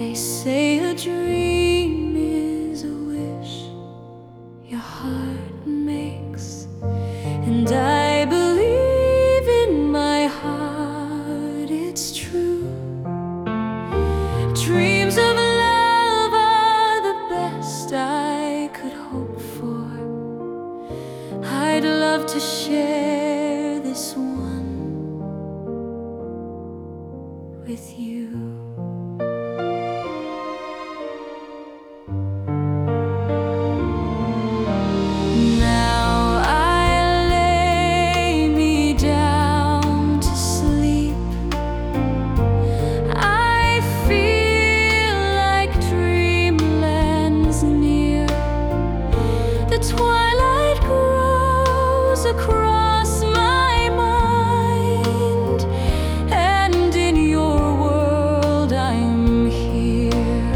They say a dream is a wish your heart makes, and I believe in my heart it's true. Dreams of love are the best I could hope for. I'd love to share this one with you. Twilight grows across my mind, and in your world I'm here.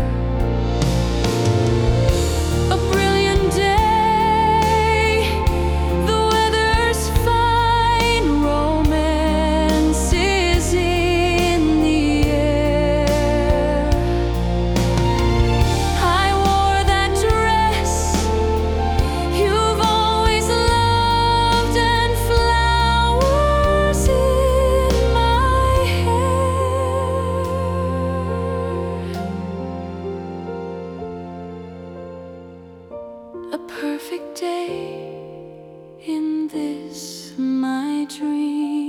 A brilliant day, the weather's fine, romance is in the air. I wore that dress you've always loved, and flowers in my hair. A perfect day in this my dream.